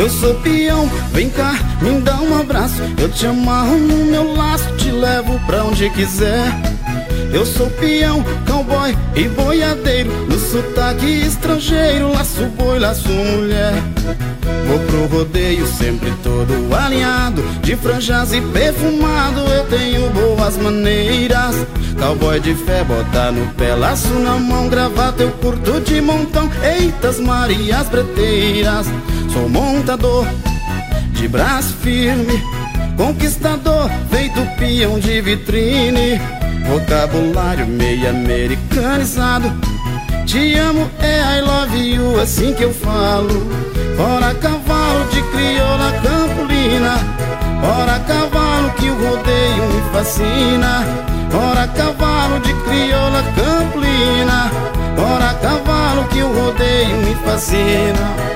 Eu sou peão, vem cá, me dá um abraço. Eu te amarro no meu laço, te levo pra onde quiser. Eu sou peão, cowboy e boiadeiro, no sotaque estrangeiro, laço boi, laço mulher. Vou pro rodeio sempre todo alinhado, de franjas e perfumado, eu tenho boas maneiras. Cowboy de fé, bota no pé, laço na mão, gravata eu curto de montão. Eitas Marias Breteiras, sou montador de braço firme, conquistador, feito peão de vitrine. Vocabulário meio americanizado, te amo é I love you, assim que eu falo. Fora cavalo de crioula campolina, fora cavalo que o rodeio me fascina. Fora cavalo de crioula campolina, fora cavalo que o rodeio me fascina.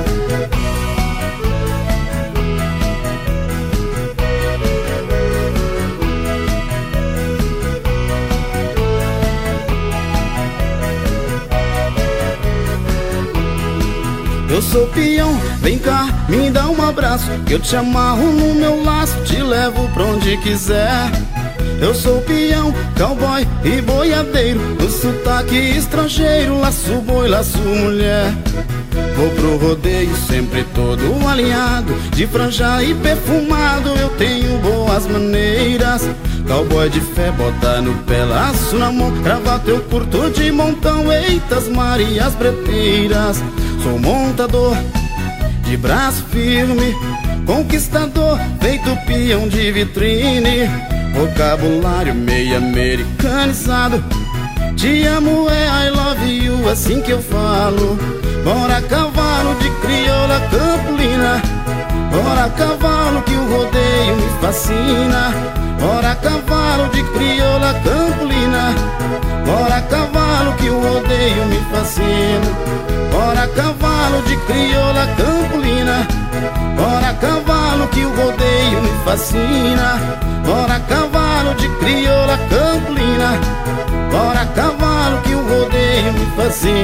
Eu sou peão, vem cá, me dá um abraço, que eu te amarro no meu laço, te levo pra onde quiser. Eu sou peão, cowboy e boiadeiro, no sotaque estrangeiro, laço boi, laço mulher. Vou pro rodeio sempre todo alinhado, de franja e perfumado, eu tenho boas maneiras. Cowboy de fé, bota no pé, laço na mão, gravata eu curto de montão. Eitas Marias Breteiras, sou montador de braço firme, conquistador, feito peão de vitrine. Vocabulário meio americanizado, te amo é I love you, assim que eu falo. Bora cavalo de crioula campolina, bora cavalo que o rodeio me fascina. Bora cavalo de crioula campolina, bora cavalo que o rodeio me fascina. Bora cavalo de crioula campolina, bora cavalo que o rodeio me fascina. Bora cavalo de crioula campolina, bora cavalo que o rodeio me fascina.